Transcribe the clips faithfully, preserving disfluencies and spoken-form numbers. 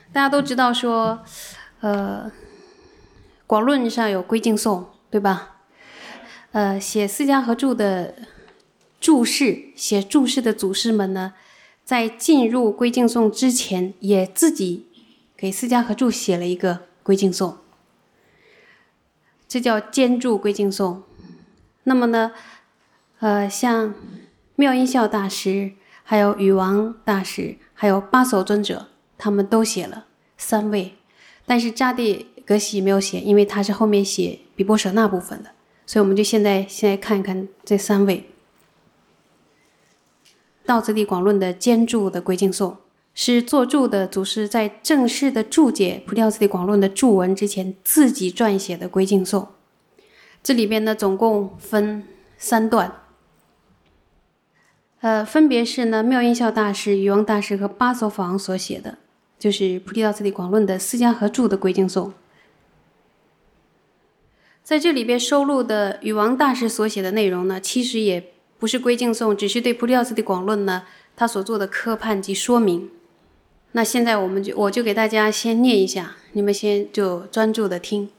大家都知道说，呃，广论上有归敬颂，对吧？呃，写四家合著的注释，写注释的祖师们呢，在进入归敬颂之前，也自己给四家合著写了一个归敬颂，这叫兼注归敬颂。那么呢，呃，像妙音效大师，还有禹王大师，还有巴叟尊者，他们都写了三位，但是扎地格西没有写，因为他是后面写比波舍那部分的，所以我们就现在现在看一看这三位。道次第广论的兼注的归敬颂，是作注的祖师在正式的注解菩提道次第广论的注文之前自己撰写的归敬颂。这里边呢总共分三段，呃，分别是呢妙音效大师、禹王大师和巴叟法王所写的，就是菩提道次第广论的四家合著的归敬颂。在这里边收录的禹王大师所写的内容呢，其实也不是归敬颂，只是对菩提道次第广论呢他所做的科判及说明。那现在我们就我就给大家先念一下，你们先就专注的听。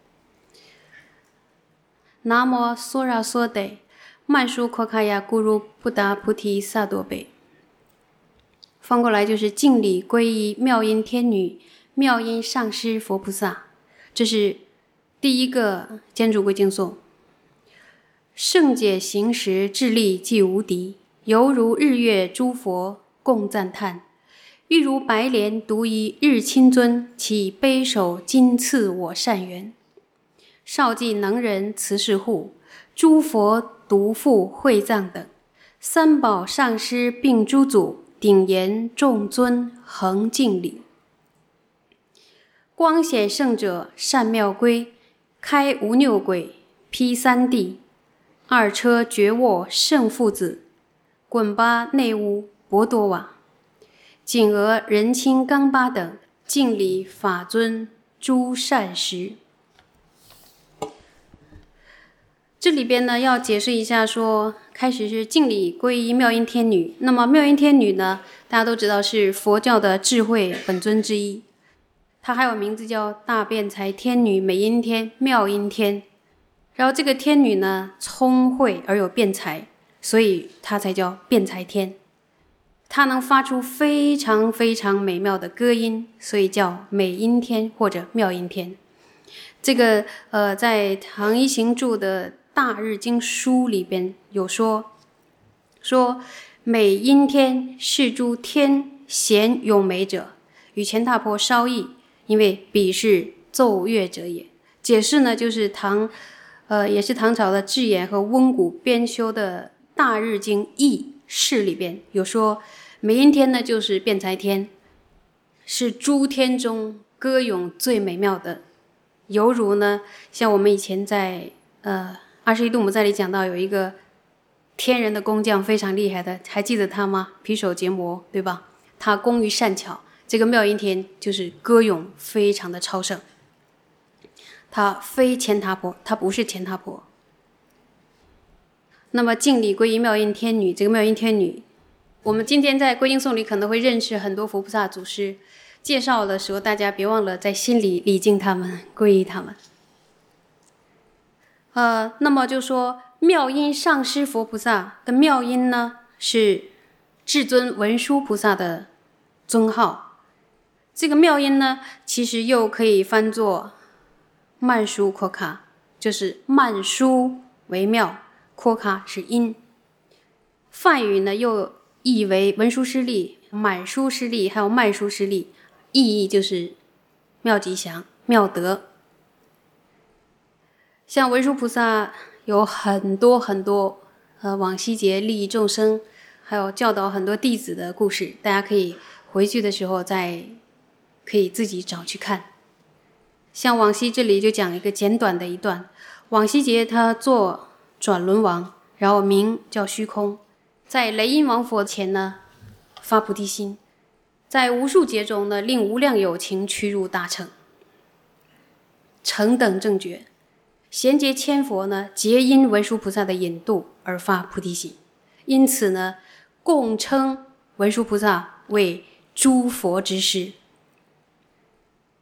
南无梭拉梭得曼殊阔卡亚咕噜布达菩提萨埵贝。翻过来就是敬礼皈依妙音天女、妙音上师佛菩萨，这是第一个兼注归敬颂。圣解行识智力既无敌，犹如日月诸佛共赞叹，欲如白莲独一日亲尊，其悲手今赐我善缘。少记能人慈氏护，诸佛独复会藏等，三宝上师并诸祖，顶严众尊恒敬礼。光显圣者善妙归，开无拗轨披三地，二车觉沃圣父子，滚巴内乌博多瓦，锦额仁钦刚巴等，敬礼法尊诸善识。这里边呢要解释一下说，开始是敬礼皈依妙音天女。那么妙音天女呢，大家都知道是佛教的智慧本尊之一，她还有名字叫大辩才天女、美音天、妙音天。然后这个天女呢聪慧而有辩才，所以她才叫辩才天。她能发出非常非常美妙的歌音，所以叫美音天或者妙音天。这个呃，在唐一行注的大日经书里边有说，说美音天是诸天贤咏美者，与乾闼婆稍异，因为彼是奏乐者也。解释呢，就是唐呃，也是唐朝的智偃和温古编修的大日经义释里边有说，美音天呢就是辩才天，是诸天中歌咏最美妙的。犹如呢，像我们以前在呃二十一度母在里讲到有一个天人的工匠非常厉害的，还记得他吗？毗首羯摩，对吧？他工于善巧，这个妙音天就是歌咏非常的超胜。他非乾闼婆，他不是乾闼婆。那么敬礼皈依妙音天女，这个妙音天女，我们今天在归敬颂里可能会认识很多佛菩萨祖师，介绍的时候大家别忘了在心里礼敬他们，皈依他们。呃，那么就说妙音上师佛菩萨跟妙音呢是至尊文殊菩萨的尊号。这个妙音呢其实又可以翻作曼殊阔卡，就是曼殊为妙，阔卡是音。梵语呢又译为文殊师利、满殊师利还有曼殊师利，意义就是妙吉祥、妙德。像文殊菩萨有很多很多呃往昔劫利益众生，还有教导很多弟子的故事，大家可以回去的时候再可以自己找去看。像往昔这里就讲一个简短的一段，往昔劫他做转轮王，然后名叫虚空，在雷音王佛前呢发菩提心，在无数劫中呢令无量有情趋入大乘，成等正觉。贤劫千佛呢皆因文殊菩萨的引渡而发菩提心，因此呢共称文殊菩萨为诸佛之师。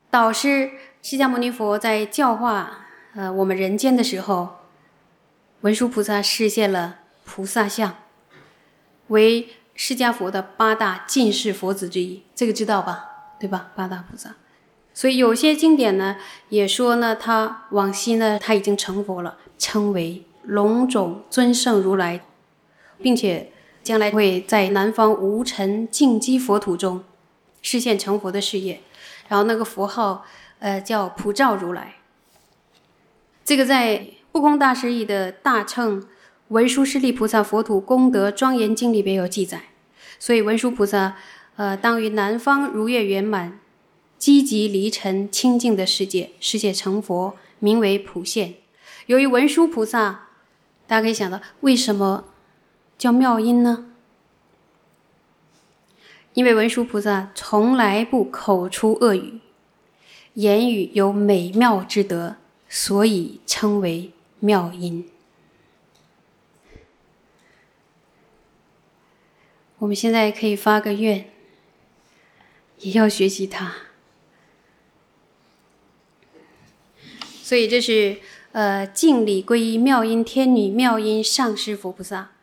导师释迦牟尼佛在教化呃我们人间的时候，文殊菩萨示现了菩萨相，为释迦佛的八大近世佛子之一，这个知道吧？对吧？八大菩萨。所以有些经典呢也说呢，他往昔呢他已经成佛了，称为龙种尊胜如来，并且将来会在南方无尘净基佛土中实现成佛的事业。然后那个佛号呃叫普照如来。这个在不空大师译的大乘文殊师利菩萨佛土功德庄严经里边有记载。所以文殊菩萨呃当于南方如月圆满，积极离尘清净的世界，世界成佛，名为普现。由于文殊菩萨，大家可以想到为什么叫妙音呢？因为文殊菩萨从来不口出恶语，言语有美妙之德，所以称为妙音。我们现在可以发个愿，也要学习它。所以这是呃敬礼皈依妙音天女妙音上师佛菩萨。